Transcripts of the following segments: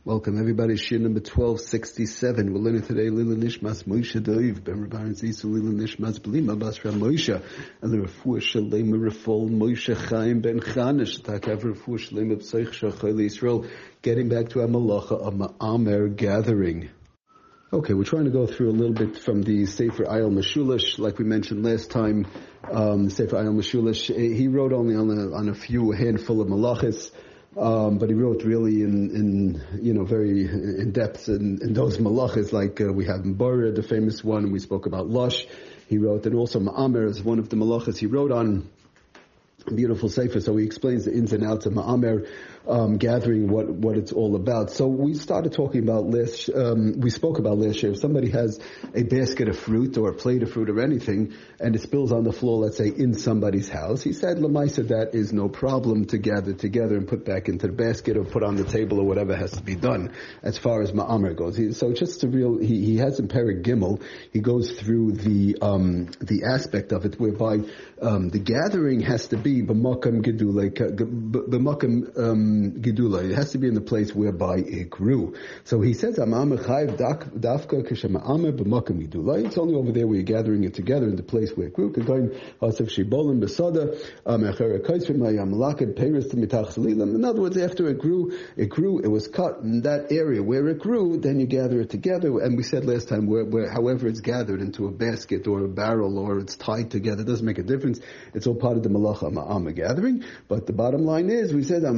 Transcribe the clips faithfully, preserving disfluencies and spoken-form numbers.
Welcome everybody. Shir number twelve sixty-seven. We're learning today Lila Nishmas Moshe Doiv Ben Rabban Zisu Lila Nishmas Blima Basra Moshe and the Refuah Shalem Rafol Moshe Chaim Ben Chanish Takav Refuah Shalem B'Seich Shachol Yisrael. Getting back to our malacha of Ma'amer gathering. Okay, we're trying to go through a little bit from the Sefer Ayal Meshulish, like we mentioned last time. Um, Sefer Ayal Meshulish, he wrote only on a, on a few, a handful of malachas. Um, but he wrote really in, in you know, very in depth in, in those malachas, like uh, we have Mbara, the famous one, and we spoke about Lush. He wrote, and also Ma'amer is one of the malachas he wrote on. Beautiful sefer, so he explains the ins and outs of Ma'amer um, gathering, what what it's all about. So we started talking about last, um, we spoke about last year. If somebody has a basket of fruit or a plate of fruit or anything, and it spills on the floor, let's say in somebody's house, he said, Lamaisa, that is no problem to gather together and put back into the basket or put on the table or whatever has to be done as far as Ma'amer goes. He, so just to real, he, he has in Perek Gimel, he goes through the um, the aspect of it whereby um, the gathering has to be b'makam gedula, b'makam gedula. It has to be in the place whereby it grew. So he says, "Ma'amer chayv dafka k'shema'amer b'makam gedula." It's only over there where you're gathering it together in the place where it grew. K'goyin hasav shibolim b'sada amecher kaisvim mayam lakad peiris mitach salilam. In other words, after it grew, it grew, it was cut in that area where it grew. Then you gather it together. And we said last time, where, where however it's gathered into a basket or a barrel or it's tied together, it doesn't make a difference. It's all part of the malacha ma'ama gathering. But the bottom line is, we said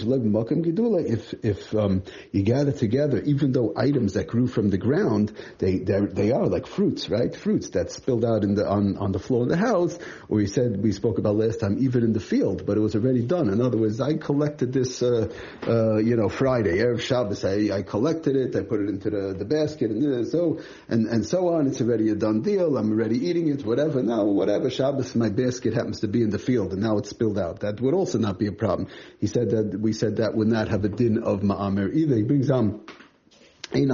if if um, you gather together, even though items that grew from the ground, they they are like fruits, right? Fruits that spilled out in the on, on the floor of the house, or we said we spoke about last time, even in the field, but it was already done. In other words, I collected this, uh, uh, you know, Friday, Erev Shabbos. I, I collected it, I put it into the, the basket, and so and and so on. It's already a done deal. I'm already eating it, whatever. Now, whatever Shabbos, my basket happens to be in the field, and now it's spilled out. That would also not be a problem. He said that we said that would not have a din of ma'amer either. He brings on. This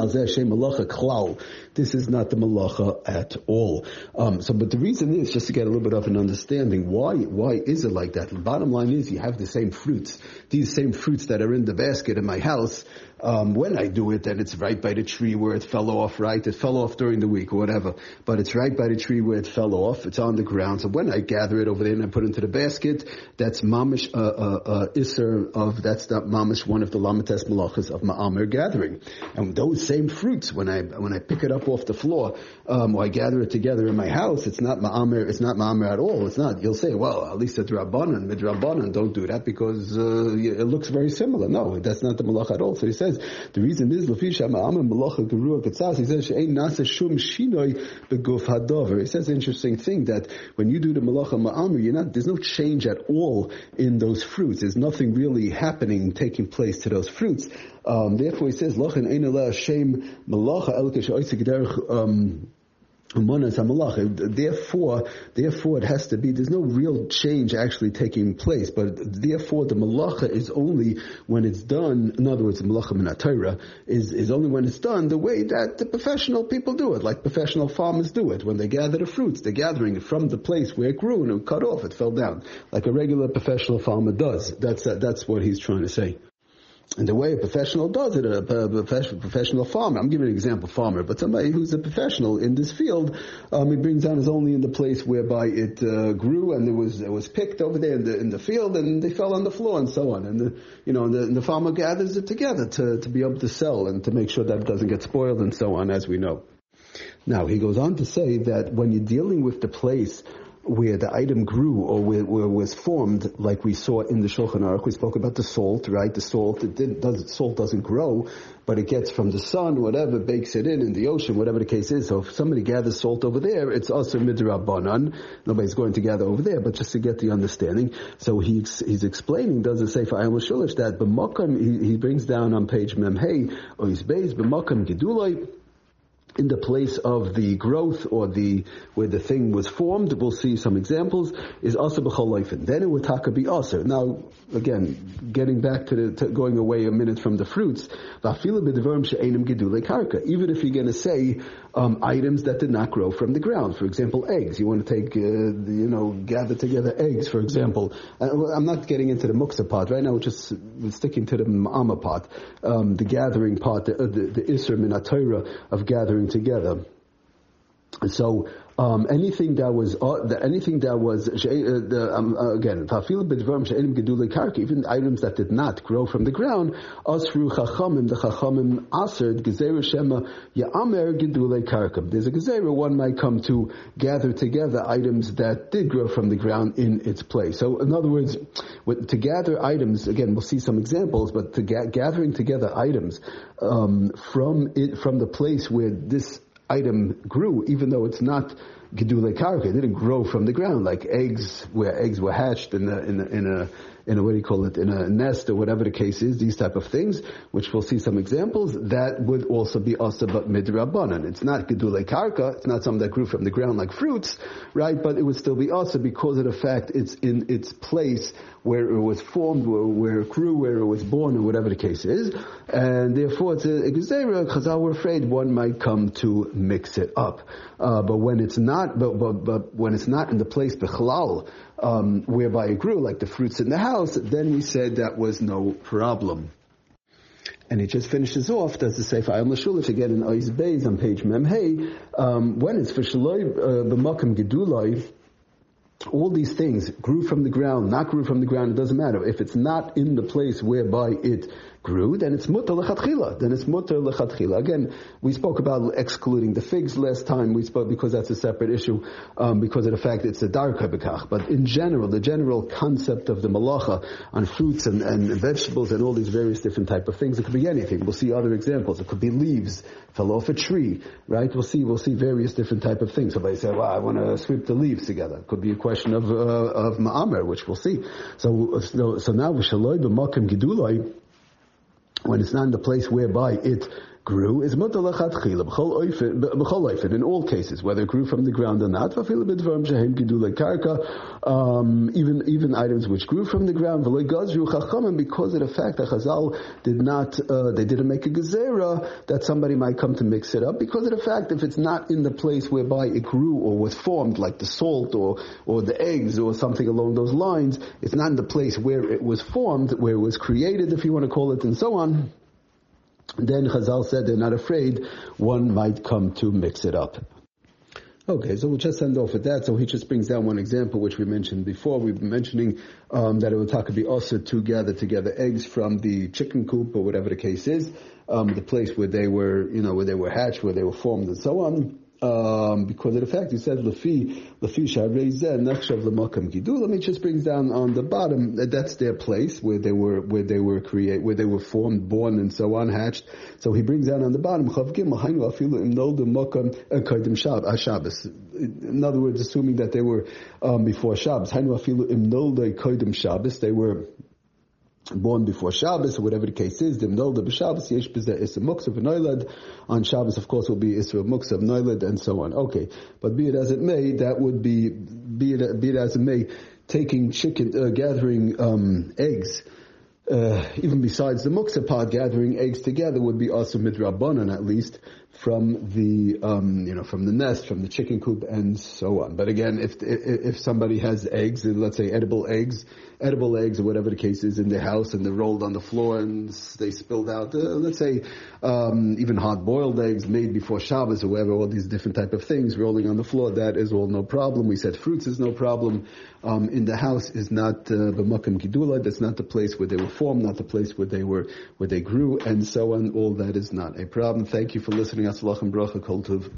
is not the malacha at all. Um, so, but the reason is just to get a little bit of an understanding. Why, why is it like that? The bottom line is you have the same fruits. These same fruits that are in the basket in my house, um, when I do it, then it's right by the tree where it fell off, right? It fell off during the week or whatever. But it's right by the tree where it fell off. It's on the ground. So when I gather it over there and I put it into the basket, that's mamish, uh, uh, uh, isser of, that's not mamish, one of the lamates malachas of ma'amer gathering. And those Those same fruits, when I when I pick it up off the floor, um, or I gather it together in my house, it's not ma'amer. It's not ma'amer at all. It's not. You'll say, well, at least it's rabbanan, midrabbanan. Don't do that because uh, it looks very similar. No, that's not the malacha at all. So he says the reason is lefisha ma'amer malacha gerua ketzas. He says she'ein nasa shum shinoi beguf hadover. He says an interesting thing that when you do the malacha ma'amer, you're not. There's no change at all in those fruits. There's nothing really happening, taking place to those fruits. Um, therefore, he says, "Lachin ein ela shem malacha elkesh oisik derech um Therefore, therefore, it has to be. There's no real change actually taking place, but therefore, the malacha is only when it's done. In other words, the malacha min haTorah is is only when it's done the way that the professional people do it, like professional farmers do it. When they gather the fruits, they're gathering it from the place where it grew and it cut off, it fell down, like a regular professional farmer does. That's uh, that's what he's trying to say. And the way a professional does it, a, a professional farmer, I'm giving an example, farmer, but somebody who's a professional in this field, um, he brings down is only in the place whereby it uh, grew and it was it was picked over there in the in the field and they fell on the floor and so on. And the you know and the, and the farmer gathers it together to to be able to sell and to make sure that it doesn't get spoiled and so on, as we know. Now he goes on to say that when you're dealing with the place where the item grew or where, where it was formed, like we saw in the Shulchan Aruch, we spoke about the salt, right? The salt, it didn't, does, salt doesn't grow, but it gets from the sun, whatever, bakes it in, in the ocean, whatever the case is. So if somebody gathers salt over there, it's also midrabbanan. Nobody's going to gather over there, but just to get the understanding. So he's, he's explaining, does it say for Ayam Shulish, that b'makam, he, he brings down on page Memhei, or his base, b'makam gedulai, in the place of the growth or the where the thing was formed, we'll see some examples, is also b'chol oifin. Then it would taka be also. Now, again, getting back to the, to going away a minute from the fruits, even if you're going to say um, items that did not grow from the ground. For example, eggs. You want to take, uh, the, you know, gather together eggs, for example. Uh, I'm not getting into the muksa part right now, we're just we're sticking to the ma'ama part, um, the gathering part, the, uh, the, the isser min ha-Torah of gathering together. So um, anything that was uh, the, anything that was uh, the, um, uh, again, even items that did not grow from the ground, asru chachamim, the chachamim aserd gezeira shema ya'amer gedulei karka. There's a gezeira, one might come to gather together items that did grow from the ground in its place. So in other words, with, to gather items, again, we'll see some examples, but to ga- gathering together items um, from it from the place where this item grew, even though it's not gedulei karka, it didn't grow from the ground, like eggs, where eggs were hatched in a, in a, in a, in a, what do you call it, in a nest or whatever the case is, these type of things, which we'll see some examples, that would also be also but midrabanan. It's not gedulei karka, it's not something that grew from the ground like fruits, right, but it would still be also because of the fact it's in its place where it was formed, where, where it grew, where it was born, or whatever the case is, and therefore it's a, a gezerah. Chazal were afraid one might come to mix it up, uh, but when it's not, but, but but when it's not in the place bechlal, um, whereby it grew, like the fruits in the house, then we said that was no problem. And he just finishes off, does the Sefer Ayam L'Shulach again in Ois Beis on page Mem Hey, um, when it's for Shaloi b'Makom Gedulai, all these things grew from the ground, not grew from the ground, it doesn't matter. If it's not in the place whereby it grew, then it's mutter lechatchila. Then it's mutter lechatchila. Again, we spoke about excluding the figs last time. We spoke because that's a separate issue, um, because of the fact it's a darka bekach. But in general, the general concept of the malacha on fruits and, and vegetables and all these various different type of things, it could be anything. We'll see other examples. It could be leaves, fell off a tree, right? We'll see, we'll see various different type of things. Somebody said, well, I want to sweep the leaves together. It could be a question of, uh, of ma'amer, which we'll see. So, so, so now, v'shaloi b'makom gedulai, when it's not in the place whereby it grew, is mutar lechatchila b'chol oifin, in all cases, whether it grew from the ground or not. Um, even even items which grew from the ground, because of the fact that Chazal did not, uh, they didn't make a gezerah that somebody might come to mix it up. Because of the fact if it's not in the place whereby it grew or was formed, like the salt or or the eggs or something along those lines, it's not in the place where it was formed, where it was created, if you want to call it, and so on. Then Chazal said they're not afraid one might come to mix it up. Okay, so we'll just end off with that. So he just brings down one example which we mentioned before. We've been mentioning um, that it would be also to gather together eggs from the chicken coop or whatever the case is, um, the place where they were, you know, where they were hatched, where they were formed, and so on. Um, because of the fact he said Lefi Lefi Sharezeh Nechshav L'Makam Gidul. Let me just brings down on the bottom that that's their place where they were where they were create where they were formed, born, and so on, hatched. So he brings down on the bottom Chav Gimel Hainu Afilu Imnol D'Makam Kodim Shabbos. In other words, assuming that they were um, before Shabbos. Hainu Afilu Imnol Kodim Shabbos. They were born before Shabbos, or whatever the case is, them know the b'Shabbos yesh b'zeh isra muksa v'noilad. On Shabbos, of course, will be isra muksa v'noilad, and so on. Okay, but be it as it may, that would be be it be it as it may, taking chicken, uh, gathering um, eggs. Uh, even besides the muksa part, gathering eggs together would be also midrabanan, at least from the um, you know from the nest, from the chicken coop, and so on. But again, if if somebody has eggs, let's say edible eggs, edible eggs or whatever the case is in their house, and they're rolled on the floor and they spilled out, uh, let's say um, even hard-boiled eggs made before Shabbos or whatever, all these different type of things rolling on the floor, that is all no problem. We said fruits is no problem. Um, in the house is not b'makam gidula. That's not the place where they were formed, not the place where they were where they grew, and so on. All that is not a problem. Thank you for listening. Aslach and bracha kol tov.